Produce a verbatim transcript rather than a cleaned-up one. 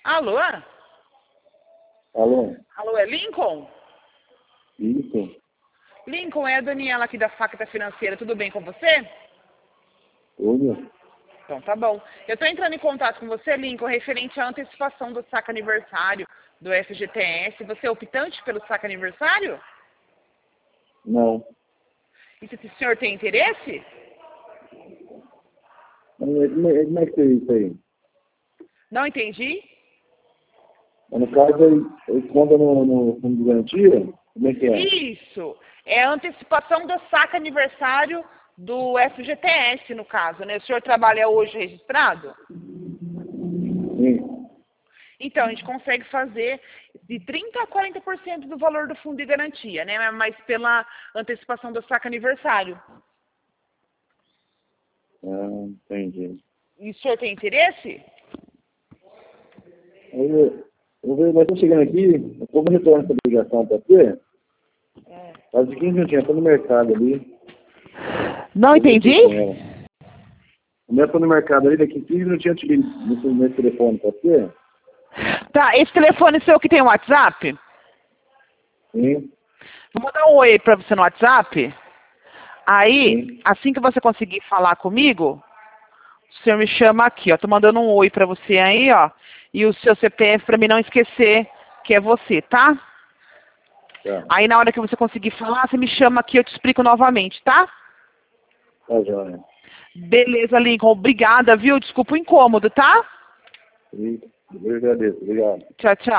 Alô? Alô? Alô, é Lincoln? Isso. Lincoln, é a Daniela aqui da Facta Financeira. Tudo bem com você? Oi. Então tá bom. Eu estou entrando em contato com você, Lincoln, referente à antecipação do saque aniversário do F G T S. Você é optante pelo saque aniversário? Não. E se o senhor tem interesse? Como é, como é como é que é isso aí? Não entendi? Mas no caso, ele, ele conta no, no fundo de garantia? Como é que é? Isso. É a antecipação do saque aniversário do F G T S, no caso, né? O senhor trabalha hoje registrado? Sim. Então, a gente consegue fazer de trinta por cento a quarenta por cento do valor do fundo de garantia, né? Mas pela antecipação do saque aniversário. Ah, entendi. E o senhor tem interesse? Eu, eu vou, nós estamos chegando aqui, eu vou retornar essa ligação para você. É. Faz quinze minutinhos, estou no mercado ali. Não entendi? Eu estou no mercado ali, daqui quinze minutinhos eu te ligo nesse, nesse telefone, pode ser? Tá, esse telefone seu que tem WhatsApp? Sim. Vou mandar um oi pra você no WhatsApp. Aí, Sim. assim que você conseguir falar comigo, o senhor me chama aqui, ó. Tô mandando um oi pra você aí, ó. E o seu C P F pra mim não esquecer que é você, tá? Tá. Aí na hora que você conseguir falar, você me chama aqui, eu te explico novamente, tá? Tá, joia. Beleza, Lincoln. Obrigada, viu? Desculpa o incômodo, tá? Eu agradeço. Obrigado. Tchau, tchau.